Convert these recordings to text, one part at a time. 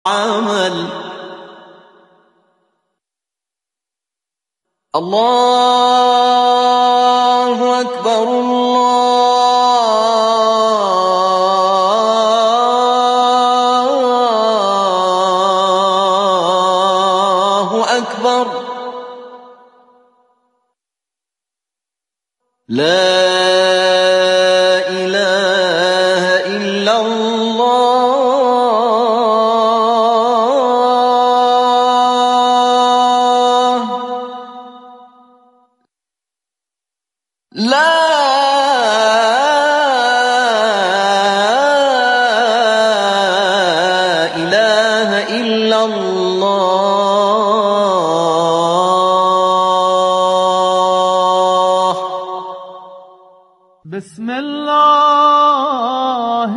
عمل الله اکبر الله اکبر لا اله الا الله لا إله إلا الله بسم الله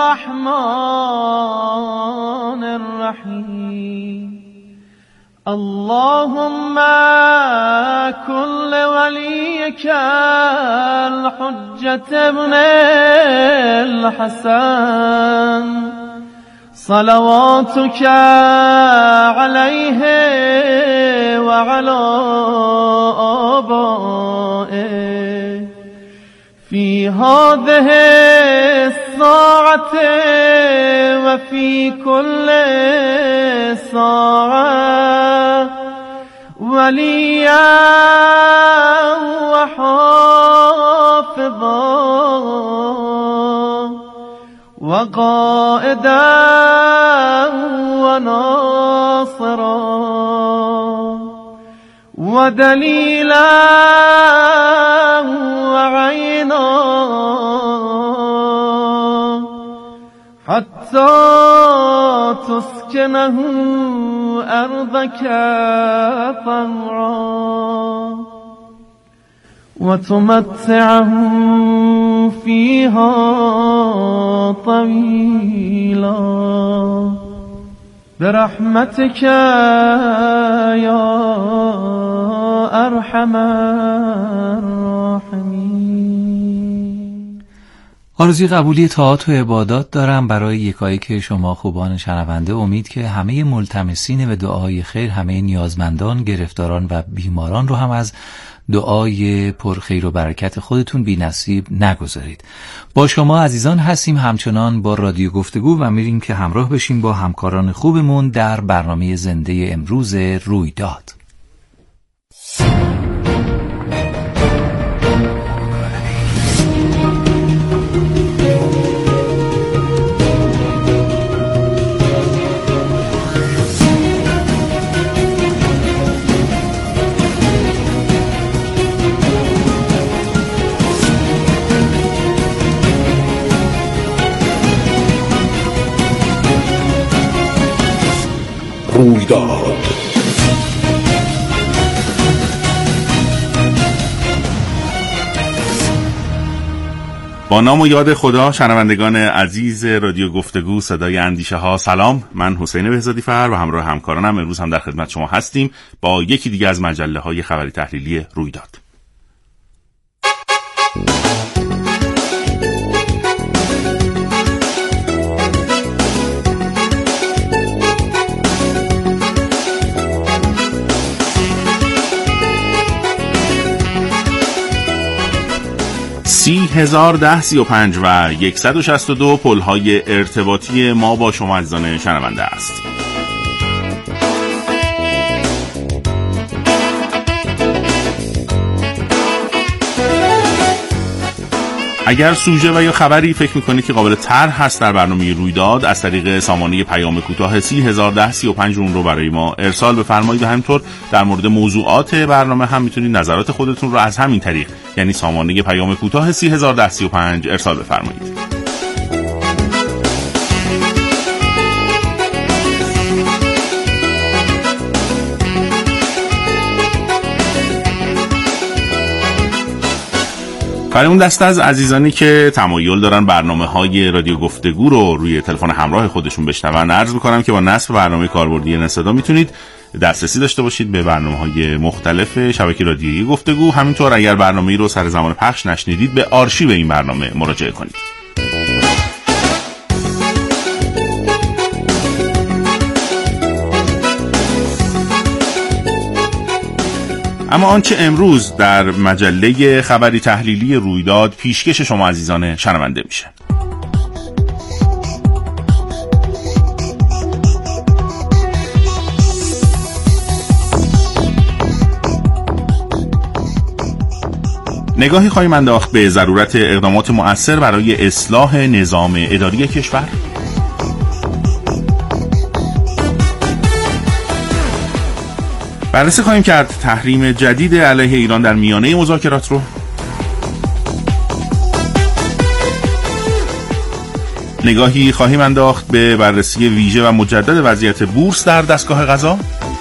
الرحمن الرحيم اللهم كن لوليك الحجة ابن الحسن صلواتك عليه وعلى آبائه في هذه الساعة وفي كل ساعة وليا وحافظا وقائدا وناصرا ودليلا وعينا حتى تسكنه أرضك طوعا وتمتعه فيها طويلا برحمتك يا أرحم الراحمين. آرزوی قبولی طاعات و عبادات دارم برای یکایک شما خوبان شنونده. امید که همه ملتمسین و دعای خیر، همه نیازمندان، گرفتاران و بیماران رو هم از دعای پرخیر و برکت خودتون بی نصیب نگذارید. با شما عزیزان هستیم همچنان با رادیو گفتگو و میریم که همراه بشیم با همکاران خوبمون در برنامه زنده امروز رویداد. رویداد با نام و یاد خدا. شنوندگان عزیز رادیو گفتگو صدای اندیشه ها، سلام. من حسین بهزادی فر و همراه همکارانم امروز هم در خدمت شما هستیم با یکی دیگه از مجله های خبری تحلیلی رویداد. $30,010 35 و 162 پل‌های ارتباطی ما با شما عزیزان شنونده است. اگر سوژه و یا خبری فکر میکنید که قابل طرح هست در برنامه رویداد، از طریق سامانه پیام کوتاه 30,010 35 اون رو برای ما ارسال بفرمایید و همینطور در مورد موضوعات برنامه هم میتونید نظرات خودتون رو از همین طریق، یعنی سامانه پیام کوتاه 30,010 35 ارسال بفرمایید. برای اون دسته از عزیزانی که تمایل دارن برنامه‌های رادیو گفتگو رو روی تلفن همراه خودشون بشنون، عرض می‌کنم که با نصب برنامه کاربردی نصدا میتونید دسترسی داشته باشید به برنامه‌های مختلف شبکه رادیویی گفتگو. همینطور اگر برنامه‌ای رو سر زمان پخش نشنیدید، به آرشیو این برنامه مراجعه کنید. اما آنچه امروز در مجله خبری تحلیلی رویداد پیشکش شما عزیزان شنونده میشه. نگاهی خواهیم انداخت به ضرورت اقدامات مؤثر برای اصلاح نظام اداری کشور. بررسی خواهیم کرد تحریم جدید علیه ایران در میانه مذاکرات رو. نگاهی خواهیم انداخت به بررسی ویژه و مجدد وضعیت بورس در دستگاه قضا.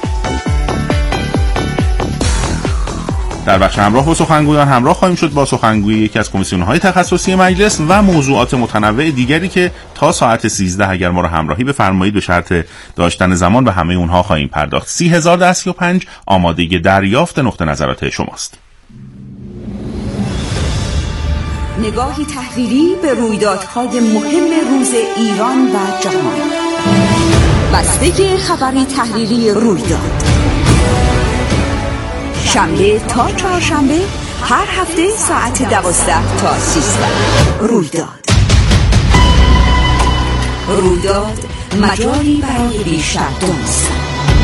در بخش همراه با سخنگویان همراه خواهیم شد با سخنگوی یکی از کمیسیون‌های تخصصی مجلس و موضوعات متنوع دیگری که تا ساعت 13 اگر ما را همراهی بفرمایید به شرط داشتن زمان به همه اونها خواهیم پرداخت. 301035 آماده دریافت نقطه نظرات شماست. نگاهی تحلیلی به رویدادهای مهم روز ایران و جهان. بستگی خبری تحلیلی رویداد شنبه تا چهارشنبه هر هفته ساعت 12 تا 13. رویداد مجالی برای بیشتر دانستن.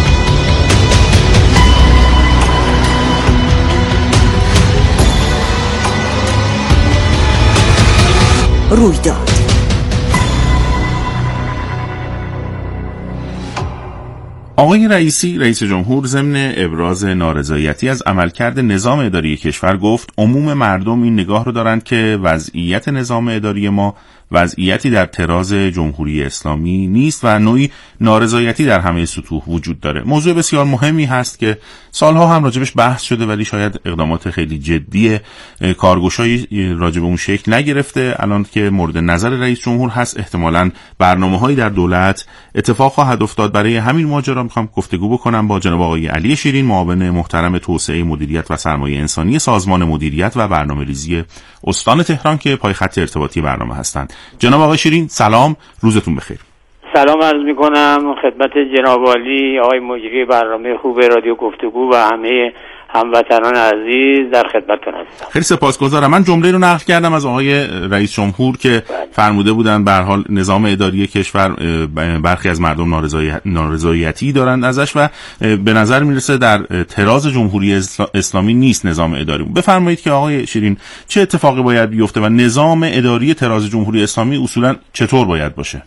رویداد آقای رئیسی رئیس جمهور ضمن ابراز نارضایتی از عملکرد نظام اداری کشور گفت عموم مردم این نگاه رو دارند که وضعیت نظام اداری ما وضعیتی در طراز جمهوری اسلامی نیست و نوعی نارضایتی در همه سطوح وجود داره. موضوع بسیار مهمی هست که سالها هم راجبش بحث شده ولی شاید اقدامات خیلی جدی کارگشایی راجب اون شکل نگرفته. الان که مورد نظر رئیس جمهور هست احتمالاً برنامه‌هایی در دولت اتفاق خواهد افتاد. برای همین ماجرا میخوام گفتگو بکنم با جناب آقای علی شیرین، معاون محترم توسعه مدیریت و سرمایه انسانی سازمان مدیریت و برنامه‌ریزی استان تهران که پایخط ارتباطی برنامه هستند. جناب آقای شیرین سلام، روزتون بخیر. سلام عرض میکنم خدمت جناب عالی آقای مجری برنامه خوب رادیو گفتگو و همه هموطنان عزیز در خدمتتون هستم. خیلی سپاسگزارم. من جمله رو نقل کردم از آقای رئیس جمهور که فرموده بودن به هر حال نظام اداری کشور برخی از مردم نارضایتی دارند ازش و به نظر میرسه در طراز جمهوری اسلامی نیست نظام اداری. بفرمایید که آقای شیرین چه اتفاقی باید بیفته و نظام اداری طراز جمهوری اسلامی اصولا چطور باید باشه؟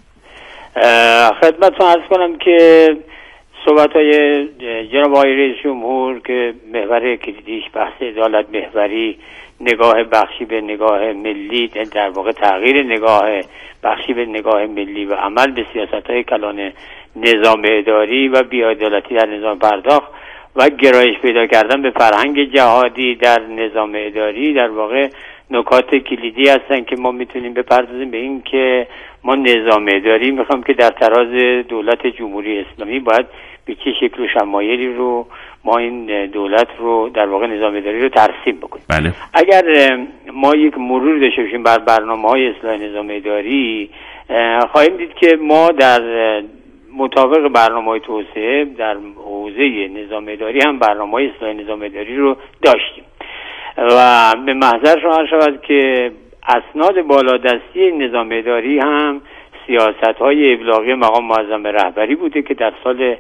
خدمتتون عرض کنم که صحبت‌های جناب آقای رئیس جمهور که محور کلیدیش بحث عدالت محوری، نگاه بخشی به نگاه ملی، در واقع تغییر نگاه بخشی به نگاه ملی و عمل به سیاست‌های کلان نظام اداری و بی‌عدالتی در نظام پرداخت و گرایش پیدا کردن به فرهنگ جهادی در نظام اداری در واقع نکات کلیدی هستن که ما میتونیم بپردازیم به این که ما نظام اداری میخوام که در طراز دولت جمهوری اسلامی باید به چه شکل و شمایلی رو ما این دولت رو در واقع نظام اداری رو ترسیم بکنیم. بله. اگر ما یک مرور داشته باشیم بر برنامه‌های اصلاح نظام اداری خواهیم دید که ما در مطابق برنامه‌های توسعه در حوزه نظام اداری هم برنامه‌های اصلاح نظام اداری رو داشتیم و به محضر شما شود که اسناد بالادستی نظام اداری هم سیاست‌های ابلاغی مقام معظم رهبری بوده که در سال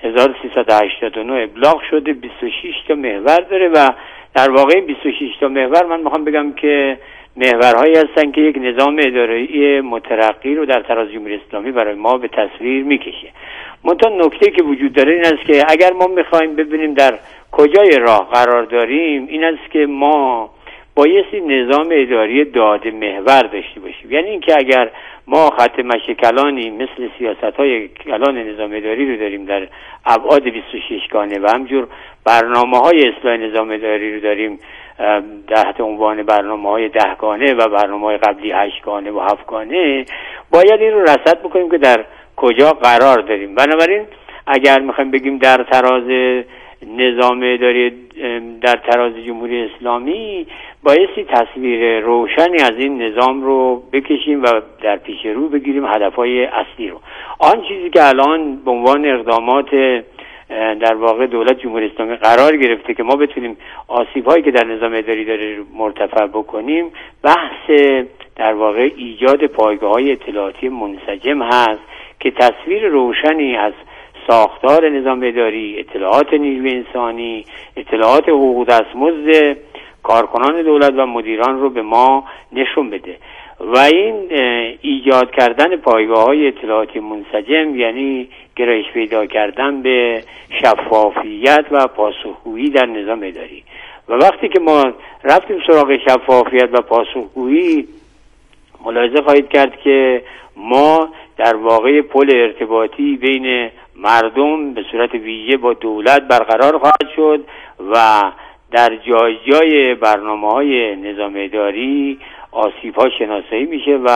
1389 ابلاغ شده. 26 تا محور داره و در واقع 26 تا محور من میخوام بگم که محورهایی هستن که یک نظام اداری مترقی رو در طراز جمهوری اسلامی برای ما به تصویر میکشه. منتها نکته که وجود داره این است که اگر ما میخوایم ببینیم در کجای راه قرار داریم این است که ما بایستی نظام اداری داده محور داشته باشیم. یعنی اینکه اگر ما خط مشی کلانی مثل سیاست‌های کلان نظام اداری رو داریم در ابعاد 26 گانه و همجور برنامه‌های اصلاح نظام اداری رو داریم تحت عنوان برنامه‌های 10 گانه و برنامه‌های قبلی 8 گانه و 7 گانه، باید این رو رصد بکنیم که در کجا قرار داریم. بنابراین اگر می‌خوایم بگیم در طراز نظام اداری در طراز جمهوری اسلامی بایستی تصویر روشنی از این نظام رو بکشیم و در پیش رو بگیریم هدفهای اصلی رو. آن چیزی که الان به عنوان اقدامات در واقع دولت جمهوری اسلامی قرار گرفته که ما بتونیم آسیب‌هایی که در نظام اداری داره مرتفع بکنیم، بحث در واقع ایجاد پایگاه‌های اطلاعاتی منسجم هست که تصویر روشنی از ساختار نظام اداری، اطلاعات نیروی انسانی، اطلاعات حقوق دستمزد کارکنان دولت و مدیران رو به ما نشون بده. و این ایجاد کردن پایگاه‌های اطلاعاتی منسجم یعنی گرایش پیدا کردن به شفافیت و پاسخگویی در نظام اداری. و وقتی که ما رفتیم سراغ شفافیت و پاسخگویی، ملاحظه خواهید کرد که ما در واقع پل ارتباطی بین مردم به صورت ویژه با دولت برقرار خواهد شد و در جای جای برنامه‌های نظام اداری آسیب‌ها شناسایی میشه و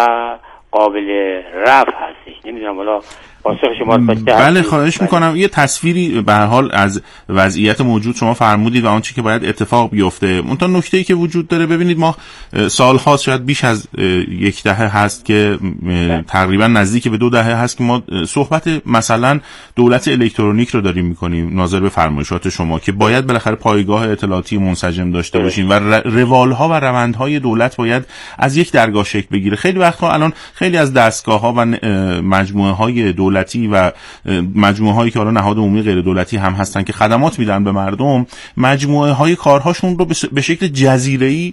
قابل رفع هستش. نمیدونم حالا پاسخ شما بله خواهش میکنم. یه تصویری به هر حال از وضعیت موجود شما فرمودید و آنچه که باید اتفاق بیفته. اون نکته‌ای که وجود داره، ببینید ما سال‌ها، شاید بیش از یک دهه هست که تقریبا نزدیک به 2 دهه هست که ما صحبت مثلا دولت الکترونیک رو داریم میکنیم، ناظر به فرمایشات شما، که باید بالاخره پایگاه اطلاعاتی منسجم داشته باشیم و روالها و روندهای دولت باید از یک درگاه شکل بگیره. خیلی وقتها الان خیلی از دستگاه‌ها و مجموعه‌های دولتی و مجموعه‌هایی که حالا نهاد عمومی غیر دولتی هم هستن که خدمات میدن به مردم، مجموعه‌های کارهاشون رو به شکل جزیره‌ای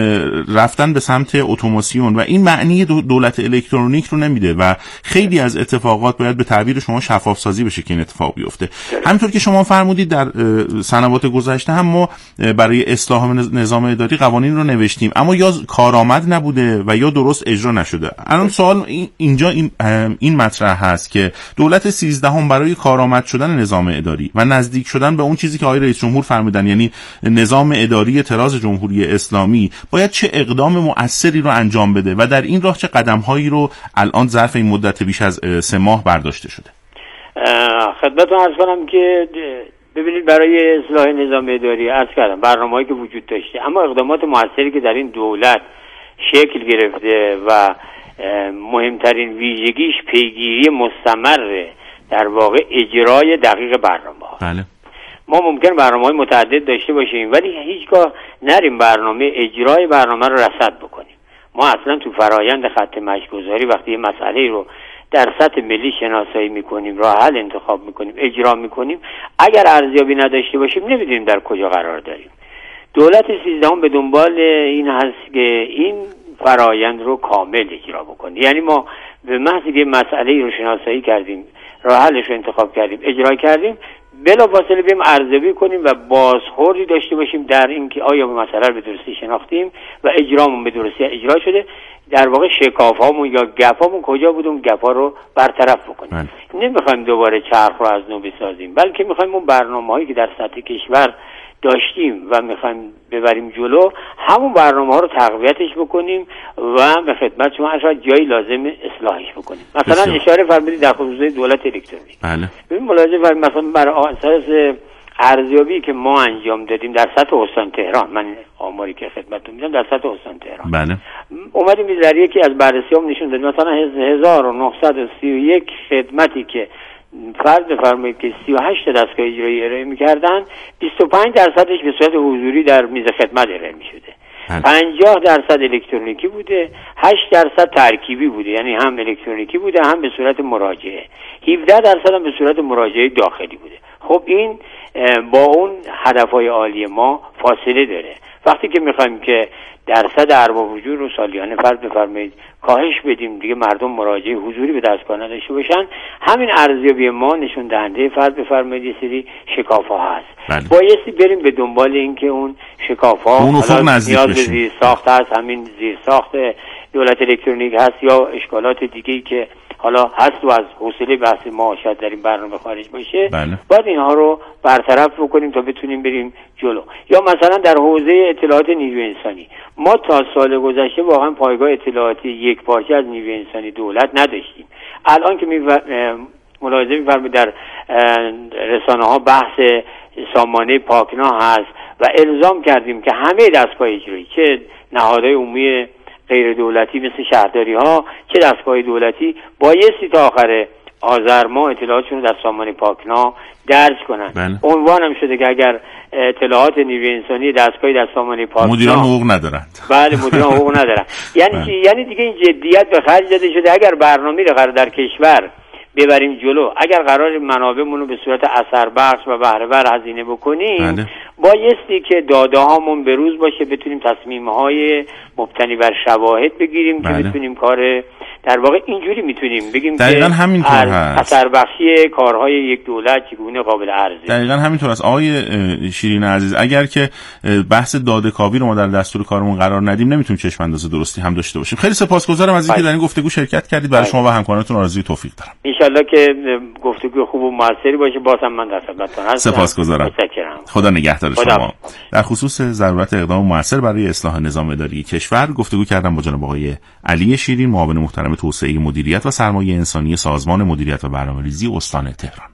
رفتن به سمت اتوماسیون و این معنی دولت الکترونیک رو نمیده و خیلی از اتفاقات باید به تعبیر شما شفاف سازی بشه که این اتفاق بیفته. همینطور که شما فرمودید در سنوات گذشته هم ما برای اصلاح نظام اداری قوانین رو نوشتیم، اما یا کارآمد نبوده و یا درست اجرا نشده. الان سوال اینجا این مطرح هست که دولت 13 برای کارآمد شدن نظام اداری و نزدیک شدن به اون چیزی که آقای رئیس جمهور فرمودن، یعنی نظام اداری طراز جمهوری اسلامی، باید چه اقدام مؤثری رو انجام بده و در این راه چه قدم‌هایی رو الان ظرف این مدت بیش از 3 ماه برداشته شده؟ خدمتتون عرض کنم که ببینید برای اصلاح نظام اداری عرض کردم برنامه‌ای که وجود داشته، اما اقدامات مؤثری که در این دولت شکل گرفته و مهمترین ویژگیش پیگیری مستمر در واقع اجرای دقیق برنامه‌ها. بله. ما ممکن برنامه‌های متعدد داشته باشیم ولی هیچگاه نریم برنامه اجرای برنامه رو رصد بکنیم. ما اصلا تو فرایند خط مشی‌گذاری وقتی یه مسئله رو در سطح ملی شناسایی میکنیم، راه حل انتخاب میکنیم، اجرا میکنیم، اگر ارزیابی نداشته باشیم نمیدونیم در کجا قرار داریم. دولت 13 به دنبال این هست که این فرایند رو کامل اجرا بکنیم. یعنی ما به محض اینکه مسئله رو شناسایی کردیم، راه حلش رو انتخاب کردیم، اجرا کردیم، بلافاصله بریم ارزیابی کنیم و بازخوردی داشته باشیم در اینکه آیا مسئله رو به درستی شناختیم و اجرامون به درستی اجرا شده، در واقع شکاف‌هامون یا گپ‌هامون کجا بود، اون گپ‌ها رو برطرف بکنیم. نمیخوایم دوباره چرخ رو از نو بسازیم، بلکه میخوایم اون برنامه‌هایی که در سطح کشور داشتیم و میخوایم ببریم جلو، همون برنامه‌ها رو تقویتش بکنیم و به خدمت شما هر جایی لازم اصلاحش بکنیم. مثلا اشاره فرمودید در خصوص دولت الکترونیک. بله. ببین ملاحظه فرمودید مثلا بر اساس ارزیابی که ما انجام دادیم در سطح استان تهران، من آماری که خدمتتون میدم در سطح استان تهران، بله، اومدیم در یکی از بررسی‌هام نشون دادیم مثلا 1931 خدمتی که فرض بفرمایید که 38 دستگاه اجرایی ارائه می‌کردن، 25% به صورت حضوری در میز خدمت ارائه می‌شده. 50% الکترونیکی بوده، 8% ترکیبی بوده، یعنی هم الکترونیکی بوده هم به صورت مراجعه، 17% هم به صورت مراجعه داخلی بوده. خب این با اون هدفهای عالی ما فاصله داره. وقتی که میخوایم که درصد ارباب حضور رو سالیانه فرض بفرمایید کاهش بدیم، دیگه مردم مراجعه حضوری به دستگاه نداشته باشن، همین ارزیابی ما نشون دهنده فرض بفرمایید یه سری شکاف‌ها هست. بله. بایستی بریم به دنبال این که اون شکاف‌ها نیاز به زیرساخت هست، همین زیرساخت دولت الکترونیک هست یا اشکالات دیگه‌ای که حالا هست و از حوصله بحث ما شاید در این برنامه خارج باشه. بله. باید اینها رو برطرف بکنیم تا بتونیم بریم جلو. یا مثلا در حوزه اطلاعات نیروی انسانی ما تا سال گذشته واقعا پایگاه اطلاعاتی یک پارچه از نیروی انسانی دولت نداشتیم. الان که ملاحظه می‌فرمایید در رسانه‌ها بحث سامانه پاکنا هست و الزام کردیم که همه دستگاه اجرایی، چه نهادهای عمومی غیر دولتی مثل شهرداری ها چه دستگاه دولتی، بایستی تا آخر آذر ماه اطلاعاتشون رو در سامانه پاکنا درج کنن. عنوانم شده که اگر اطلاعات نیروی انسانی دستگاهی در سامانه پاکنا مدیران حقوق ندارند. بله مدیران حقوق ندارن. یعنی چی؟ یعنی دیگه این جدیت به خرج داده شده. اگر برنامه‌ای رو قرار در کشور ببریم جلو، اگر قرار منابعمون رو به صورت اثر بخش و بهره ور هزینه بکنیم، بایستی که داده هامون به روز باشه، بتونیم تصمیم های مبتنی بر شواهد بگیریم که بتونیم کار در واقع اینجوری میتونیم بگیم که اثر بخشی کارهای یک دولت چگونه قابل عرضه. دقیقاً همینطور است. آقای شیرین عزیز، اگر که بحث داده کاوی رو ما در دستور کارمون قرار ندیم، نمیتونیم چشم انداز درستی هم داشته باشیم. خیلی سپاسگزارم از اینکه در این گفتگو شرکت کردید. برای شما و همکارانتون آرزوی توفیق دارم. ان شاءالله که گفتگو خوب و موثری باشه. بازم من در خدمتتون هستم. سپاسگزارم. خدا نگهدار شما. در خصوص ضرورت اقدام موثر برای اصلاح نظام اداری کشور گفتگو کردم با جناب آقای علی شیرین، معاون محترم توسعه مدیریت و سرمایه انسانی سازمان مدیریت و برنامه‌ریزی استان تهران.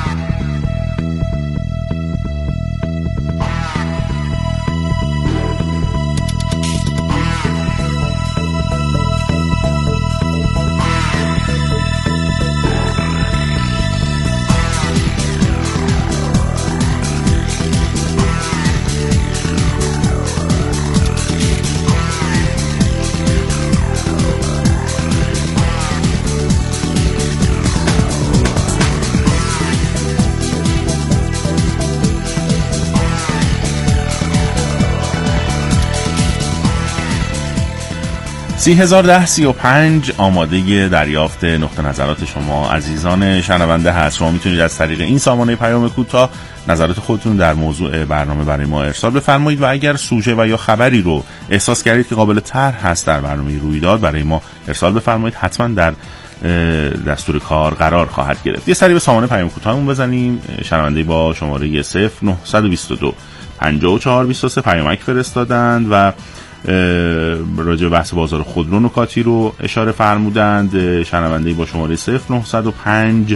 (301035) آماده دریافت نقطه نظرات شما عزیزان شنونده هست. شما میتونید از طریق این سامانه پیام کوتاه نظرات خودتون در موضوع برنامه برای ما ارسال بفرمایید و اگر سوژه و یا خبری رو احساس کردید که قابل طرح هست در برنامه رویداد برای ما ارسال بفرمایید. حتما در دستور کار قرار خواهد گرفت. یه سری به سامانه پیام کوتاهمون بزنیم. شنونده با شماره 0922 5423 پیامک فرستادند و راجع به بحث بازار خودرو نکاتی رو اشاره فرمودند. شنونده با شماره 0905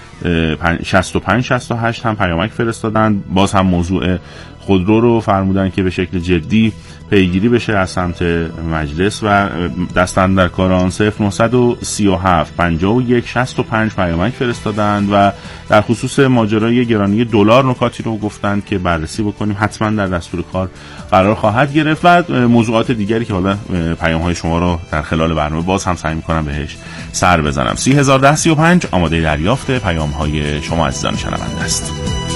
6568 هم پیامک فرستادند. باز هم موضوع خودرو رو فرمودند که به شکل جدی پیگیری بشه از سمت مجلس و دستاندرکاران. 0937 51 65 پیامک فرستادند و در خصوص ماجرای گرانی دلار نکاتی رو گفتند که بررسی بکنیم. حتما در دستور کار قرار خواهد گرفت و موضوعات دیگری که حالا پیام‌های شما رو در خلال برنامه باز هم سعی می‌کنم بهش سر بزنم. 301035 آماده دریافت پیام‌های شما عزیزان شنونده است.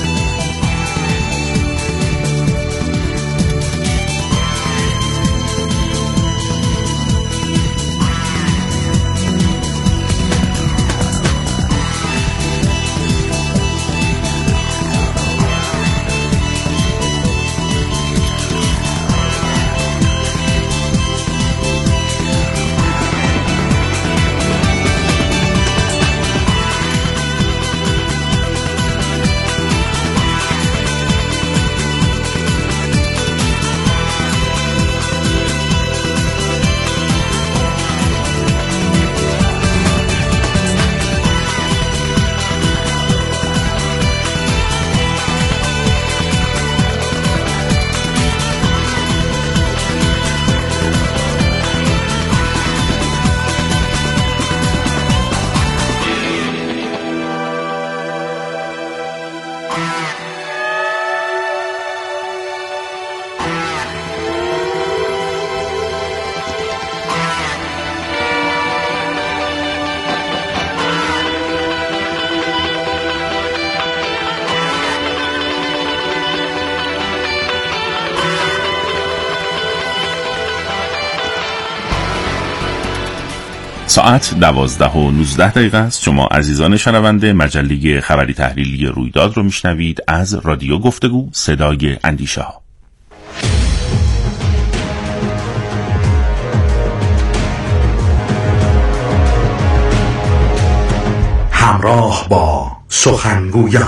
ساعت 12:19 است. شما عزیزان شنونده مجله خبری تحلیلی رویداد رو میشنوید از رادیو گفتگو صدای اندیشه ها. همراه با سخنگویان.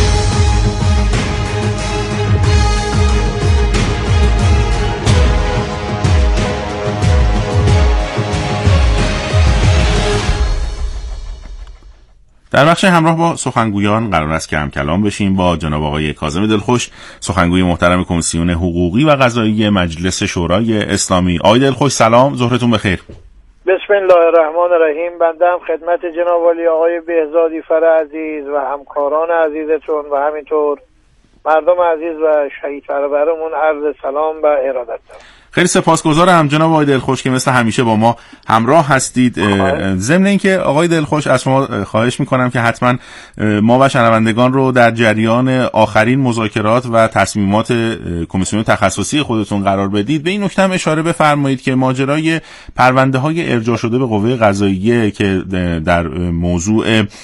در بخش همراه با سخنگویان قرار است که هم کلام بشیم با جناب آقای کاظم دلخوش، سخنگوی محترم کمیسیون حقوقی و قضایی مجلس شورای اسلامی. آقای دلخوش سلام، ظهرتون بخیر. بسم الله الرحمن الرحیم. بنده هم خدمت جناب عالی آقای بهزادی فر عزیز و همکاران عزیزتون و همینطور مردم عزیز و شهید فرورمون عرض سلام و ارادت دارم. خیلی سپاسگزارم جناب آقای دلخوش که مثل همیشه با ما همراه هستید. ضمن اینکه آقای دلخوش از شما خواهش میکنم که حتما ما و شنوندگان رو در جریان آخرین مذاکرات و تصمیمات کمیسیون تخصصی خودتون قرار بدید. به این نکته هم اشاره بفرمایید که ماجرای پرونده‌های ارجاع شده به قوه قضاییه که در موضوع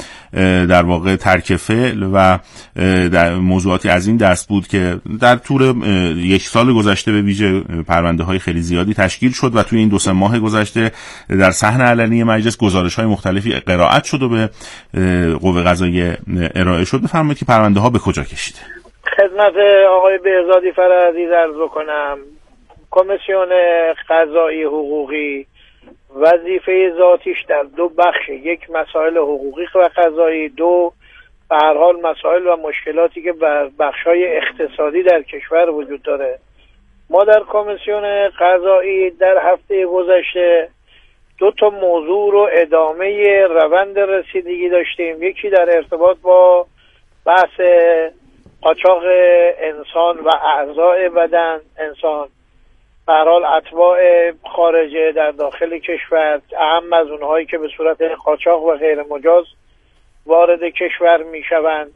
در واقع ترک فعل و در موضوعاتی از این دست بود که در طول یک سال گذشته به ویژه پرونده‌های خیلی زیادی تشکیل شد و توی این 2-3 ماه گذشته در صحن علنی مجلس گزارش‌های مختلفی قرائت شد و به قوه قضاییه ارائه شد. بفرمایید که پرونده‌ها به کجا کشیده؟ خدمت آقای بهزادی فر عزیز عرض بکنم کمیسیون قضایی حقوقی وظیفه ذاتیش در 2 بخش، یک مسائل حقوقی و قضایی، 2 به هر حال مسائل و مشکلاتی که بر بخش‌های اقتصادی در کشور وجود داره. ما در کمیسیون قضایی در هفته گذشته 2 موضوع رو ادامه روند رسیدگی داشتیم. یکی در ارتباط با بحث قاچاق انسان و اعضای بدن انسان، به هر حال اتباع خارجه در داخل کشور، اهم از اونهایی که به صورت قاچاق و غیر مجاز وارد کشور میشوند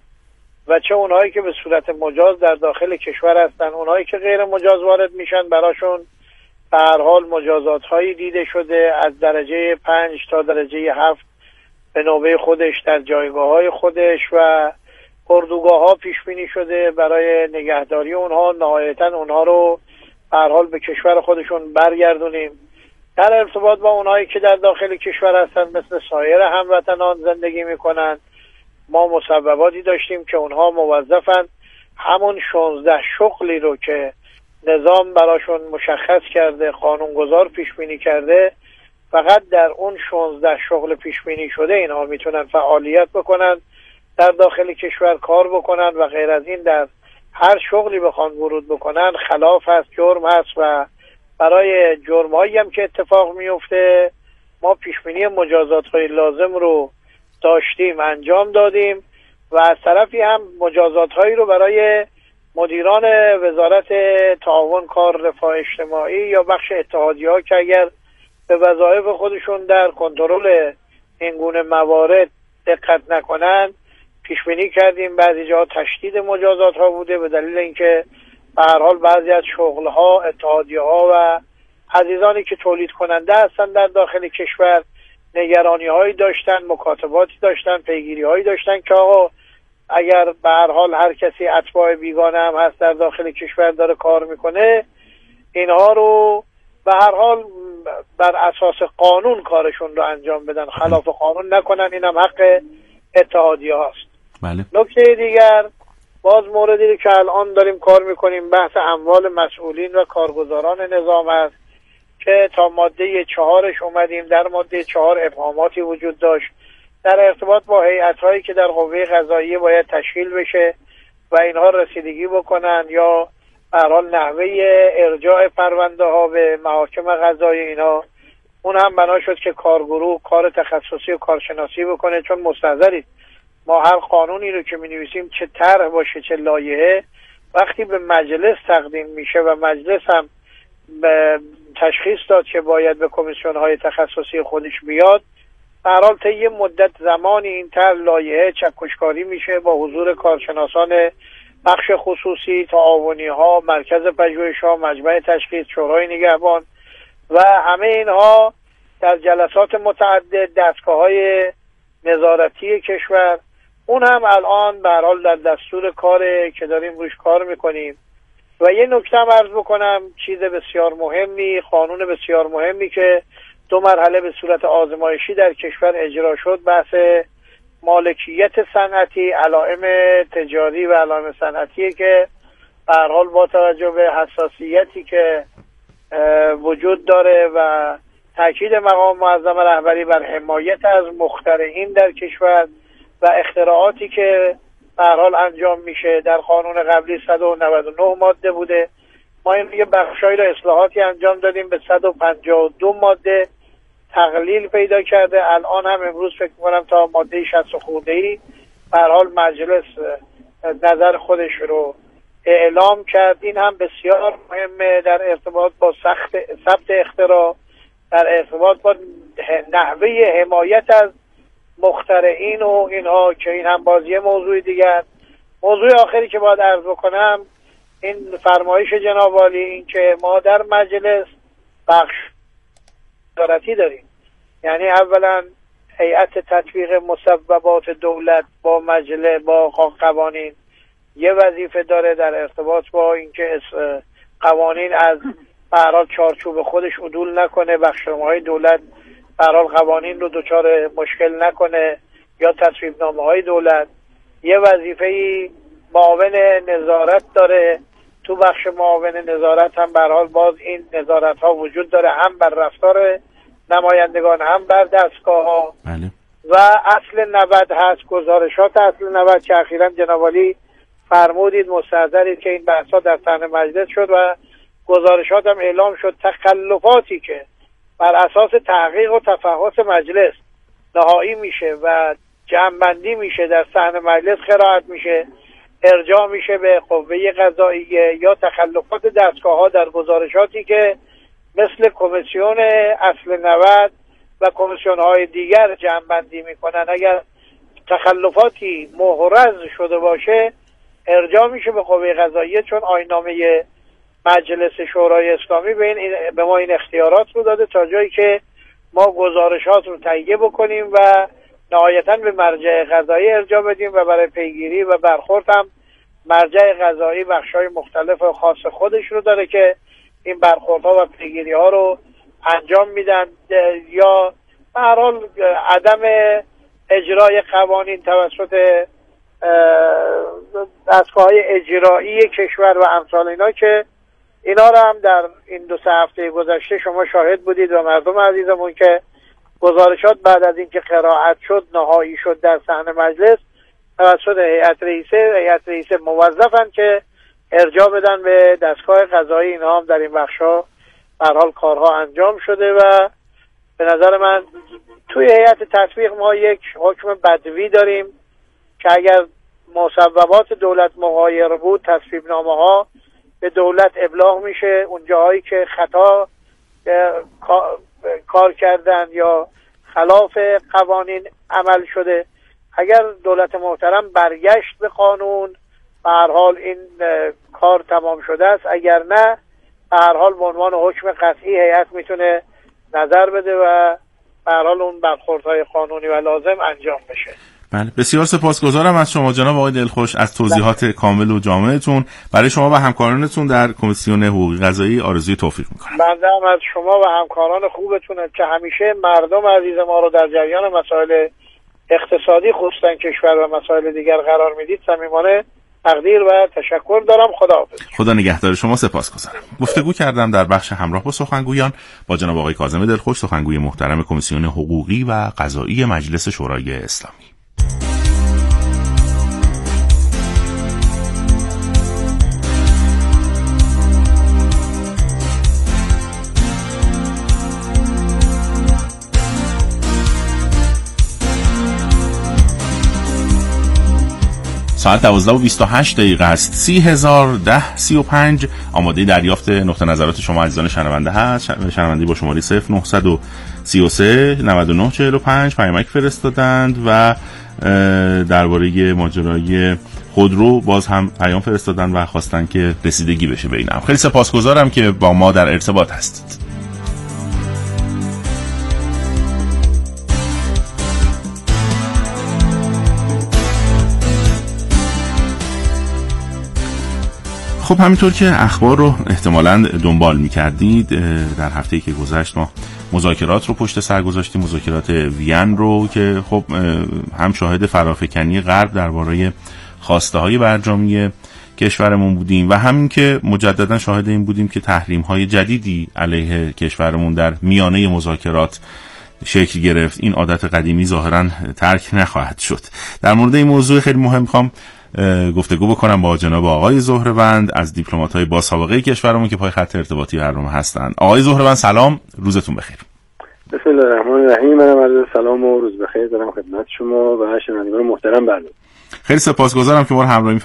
و چه اونهایی که به صورت مجاز در داخل کشور هستن. اونهایی که غیر مجاز وارد میشن براشون به هر حال مجازات هایی دیده شده از درجه 5 تا درجه 7 به نوبه خودش در جایگاه های خودش و اردوگاه ها پیش بینی شده برای نگهداری اونها، نهایتا اونها رو به هر حال به کشور خودشون برگردونیم. در ارتباط با اونهایی که در داخل کشور هستن مثل سایر هموطنان زندگی میکنن، ما مسبباتی داشتیم که اونها موظفن همون 16 شغلی رو که نظام براشون مشخص کرده، قانونگذار پیش بینی کرده، فقط در اون 16 شغل پیش بینی شده اینها میتونن فعالیت بکنن، در داخل کشور کار بکنن و غیر از این در هر شغلی بخوان ورود بکنن خلاف هست، جرم هست و برای جرمایی هم که اتفاق میفته ما پیشبینی مجازات‌های لازم رو داشتیم، انجام دادیم و از طرفی هم مجازات‌هایی رو برای مدیران وزارت تعاون کار رفاه اجتماعی یا بخش اتحادیه‌ها که اگر به وظایف خودشون در کنترل این گونه موارد دقت نکنن پیشبینی کردیم. بعضی جاها تشدید مجازات‌ها بوده به دلیل اینکه به هر حال بعضی از شغل‌ها، اتحادیه‌ها و عزیزانی که تولید کننده هستن در داخل کشور نگرانی‌هایی داشتن، مکاتباتی داشتن، پیگیری‌هایی داشتن که آقا اگر به هر حال هر کسی اتباع بیگانه هم هست در داخل کشور داره کار میکنه، اینها رو به هر حال بر اساس قانون کارشون رو انجام بدن، خلاف قانون نکنن. اینم حق اتحادیه هاست. بله. نکته دیگر باز موردی که الان داریم کار میکنیم بحث اموال مسئولین و کارگزاران نظام است که تا ماده 4 اومدیم. در ماده 4 ابهاماتی وجود داشت در ارتباط با هیئت‌هایی که در قوه قضاییه باید تشکیل بشه و اینها رسیدگی بکنن یا به هر حال نحوه ارجاع پرونده ها به محاکم قضایی اینا. اون هم بنا شد که کارگروه کار تخصصی و کارشناسی بکنه، چون مستحضرید ما هر قانونی رو که می‌نویسیم چه طرح باشه چه لایحه وقتی به مجلس تقدیم میشه و مجلس هم تشخیص داد که باید به کمیسیون‌های تخصصی خودش بیاد، به هر حال تا یه مدت زمانی این طرح لایحه چکشکاری میشه با حضور کارشناسان بخش خصوصی، تعاونی‌ها، مرکز پژوهش‌ها، مجمع تشخیص، شورای نگهبان و همه اینها در جلسات متعدد دستگاه‌های نظارتی کشور. اون هم الان به هر حال در دستور کاره که داریم روش کار میکنیم. و یه نکته هم عرض بکنم، چیز بسیار مهمی، قانون بسیار مهمی که 2 مرحله به صورت آزمایشی در کشور اجرا شد، بحث مالکیت صنعتی، علائم تجاری و علائم صنعتی که به هر حال با توجه به حساسیتی که وجود داره و تاکید مقام معظم رهبری بر حمایت از مخترعین در کشور و اختراعاتی که به هر حال انجام میشه، در قانون قبلی 199 ماده بوده، ما این یه بخشایی را اصلاحاتی انجام دادیم به 152 ماده تقلیل پیدا کرده. الان هم امروز فکر می‌کنم تا ماده 60 خورده‌ای به هر حال مجلس نظر خودش رو اعلام کرد. این هم بسیار مهمه در ارتباط با ثبت اختراع، در ارتباط با نحوه حمایت از مخترعین و اینها، که این هم بازی موضوع دیگر. موضوع آخری که باید عرض بکنم این فرمایش جناب عالی، این که ما در مجلس بخش وزارتی داریم، یعنی اولا هیئت تطبیق مسببات دولت با مجلس با قوانین یه وظیفه داره در ارتباط با اینکه قوانین از به هر حال چارچوب خودش عدول نکنه، بخشنامه‌های دولت به هر حال قوانین رو دچار مشکل نکنه یا تصویبنامه‌های دولت. یه وظیفه‌ای معاون نظارت داره، تو بخش معاون نظارت هم به هر حال باز این نظارت‌ها وجود داره، هم بر رفتار نمایندگان هم بر دستگاه‌ها. بله. و اصل 90 هست، گزارشات اصل 90 که اخیراً جناب عالی فرمودید مستحضرید که این بحث‌ها در صحن مجلس شد و گزارشات هم اعلام شد. تخلفاتی که بر اساس تحقیق و تفحص مجلس نهایی میشه و جمع‌بندی میشه در صحن مجلس قرائت میشه، ارجاع میشه به قوه قضاییه، یا تخلفات دستگاه‌ها در گزارشاتی که مثل کمیسیون اصل 90 و کمیسیون‌های دیگر جمع‌بندی میکنن، اگر تخلفاتی محرز شده باشه ارجاع میشه به قوه قضاییه، چون آیین‌نامه مجلس شورای اسلامی به ما این اختیارات رو داده تا جایی که ما گزارشات رو تهیه بکنیم و نهایتاً به مرجع قضایی ارجاع بدیم و برای پیگیری و برخورد هم مرجع قضایی بخش‌های مختلف و خاص خودش رو داره که این برخوردها و پیگیری‌ها رو انجام میدن، یا به هر حال عدم اجرای قوانین توسط دستگاه‌های اجرایی کشور و امثال اینا، که اینا رو هم در این 2-3 هفته گذشته شما شاهد بودید و مردم عزیزمون که گزارشات بعد از اینکه قرائت شد نهایی شد در صحن مجلس توسط هیئت رئیسه موظفن که ارجاع بدن به دستگاه قضایی. اینا هم در این بخش‌ها به هر حال کارها انجام شده و به نظر من توی هیئت تطبیق ما یک حکم بدوی داریم که اگر مسببات دولت مغایر بود تصویبنامه‌ها به دولت ابلاغ میشه، اون جاهایی که خطا کار کردن یا خلاف قوانین عمل شده، اگر دولت محترم برگشت به قانون به هر حال این کار تمام شده است، اگر نه به هر حال به عنوان حکم قطعی هیئت میتونه نظر بده و به هر حال اون برخوردهای قانونی و لازم انجام بشه. بله، بسیار سپاسگزارم از شما جناب آقای دلخوش از توضیحات کامل و جامعتون. برای شما و همکارانتون در کمیسیون حقوق قضایی آرزوی توفیق میکنم. بنده هم از شما و همکاران خوبتون که همیشه مردم عزیز ما رو در جریان مسائل اقتصادی خصوصا کشور و مسائل دیگر قرار میدید صمیمانه تقدیر و تشکر دارم. خداحافظ. خدا نگهدار شما. سپاسگزارم. گفتگو کردم در بخش همراه با سخنگویان با جناب آقای کاظم دلخوش، سخنگوی محترم کمیسیون حقوقی و قضایی مجلس شورای اسلامی. ساعت 12:28 است. 301035 آماده دریافت نقطه نظرات شما عزیزان شنونده هست. شنوندی با شماره 0933 9945 پیامک فرستادند و درباره ماجرای خودرو باز هم پیام فرستادند و خواستن که رسیدگی بشه به اینم. خیلی سپاسگزارم که با ما در ارتباط هستید. خب همینطور که اخبار رو احتمالاً دنبال می‌کردید، در هفته‌ای که گذشت ما مذاکرات رو پشت سر گذاشتیم، مذاکرات وین رو که خب هم شاهد فرافکنی غرب درباره خواسته‌های برجامی کشورمون بودیم و همین که مجدداً شاهد این بودیم که تحریم‌های جدیدی علیه کشورمون در میانه مذاکرات شکل گرفت. این عادت قدیمی ظاهراً ترک نخواهد شد. در مورد این موضوع خیلی مهم می‌خوام گفتگو بکنم با جناب آقای زهره‌وند از دیپلمات‌های با سابقه کشورمون که پای خط ارتباطی برنامه هستند. آقای زهره‌وند سلام، روزتون بخیر. بسم الله الرحمن الرحیم. منم عرض سلام و روز بخیر دارم خدمت شما و شنوندگان محترم. برنامه خیلی سپاسگزارم که ما رو همراهی